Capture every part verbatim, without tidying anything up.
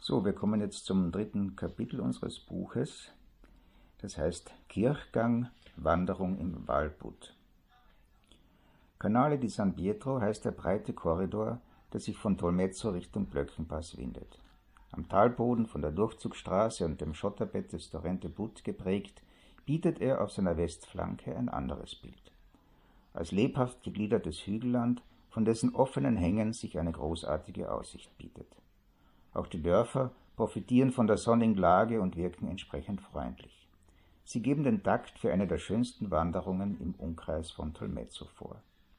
So, wir kommen jetzt zum dritten Kapitel unseres Buches. Das heißt Kirchgang, Wanderung im Walbut. Canale di San Pietro heißt der breite Korridor, der sich von Tolmezzo Richtung Blöckenpass windet. Am Talboden von der Durchzugsstraße und dem Schotterbett des Torrente But geprägt, bietet er auf seiner Westflanke ein anderes Bild. Als lebhaft gegliedertes Hügelland, von dessen offenen Hängen sich eine großartige Aussicht bietet. Auch die Dörfer profitieren von der sonnigen Lage und wirken entsprechend freundlich. Sie geben den Takt für eine der schönsten Wanderungen im Umkreis von Tolmezzo vor.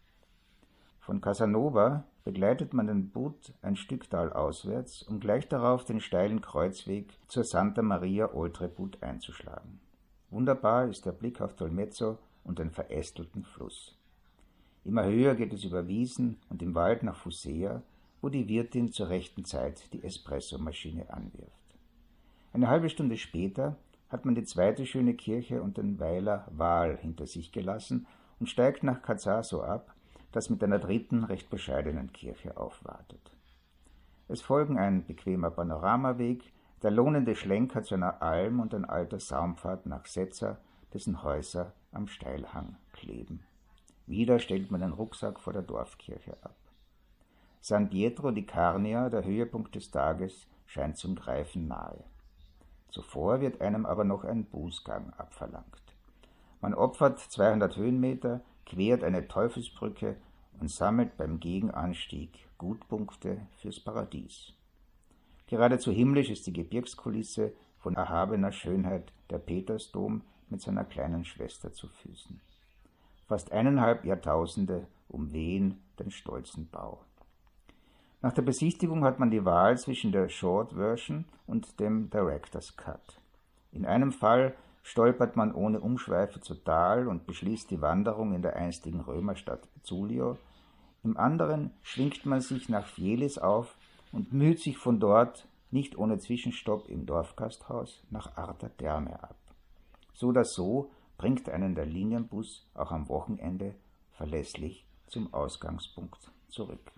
Von Casanova begleitet man den But ein Stück talauswärts, um gleich darauf den steilen Kreuzweg zur Santa Maria oltre But einzuschlagen. Wunderbar ist der Blick auf Tolmezzo und den verästelten Fluss. Immer höher geht es über Wiesen und im Wald nach Fusea, wo die Wirtin zur rechten Zeit die Espressomaschine anwirft. Eine halbe Stunde später hat man die zweite schöne Kirche und den Weiler Val hinter sich gelassen und steigt nach Cazzaso ab, das mit einer dritten, recht bescheidenen Kirche aufwartet. Es folgen ein bequemer Panoramaweg, der lohnende Schlenker zu einer Alm und ein alter Saumpfad nach Sezza, dessen Häuser am Steilhang kleben. Wieder stellt man den Rucksack vor der Dorfkirche ab. San Pietro di Carnia, der Höhepunkt des Tages, scheint zum Greifen nahe. Zuvor wird einem aber noch ein Bußgang abverlangt. Man opfert zweihundert Höhenmeter, quert eine Teufelsbrücke und sammelt beim Gegenanstieg Gutpunkte fürs Paradies. Geradezu himmlisch ist die Gebirgskulisse von erhabener Schönheit der Petersdom mit seiner kleinen Schwester zu Füßen. Fast eineinhalb Jahrtausende umwehen den stolzen Bau. Nach der Besichtigung hat man die Wahl zwischen der Short Version und dem Director's Cut. In einem Fall stolpert man ohne Umschweife zu Tal und beschließt die Wanderung in der einstigen Römerstadt Zulio. Im anderen schwingt man sich nach Fielis auf und müht sich von dort, nicht ohne Zwischenstopp im Dorfgasthaus, nach Arta Terme ab. So oder so bringt einen der Linienbus auch am Wochenende verlässlich zum Ausgangspunkt zurück.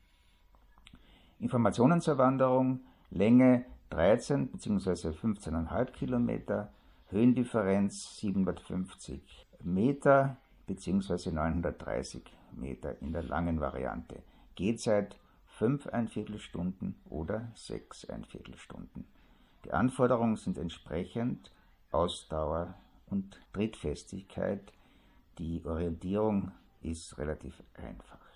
Informationen zur Wanderung: Länge dreizehn bzw. fünfzehn Komma fünf Kilometer, Höhendifferenz siebenhundertfünfzig Meter bzw. neunhundertdreißig Meter in der langen Variante. Gehzeit fünf Einviertelstunden oder sechs Einviertelstunden. Die Anforderungen sind entsprechend Ausdauer und Trittfestigkeit. Die Orientierung ist relativ einfach.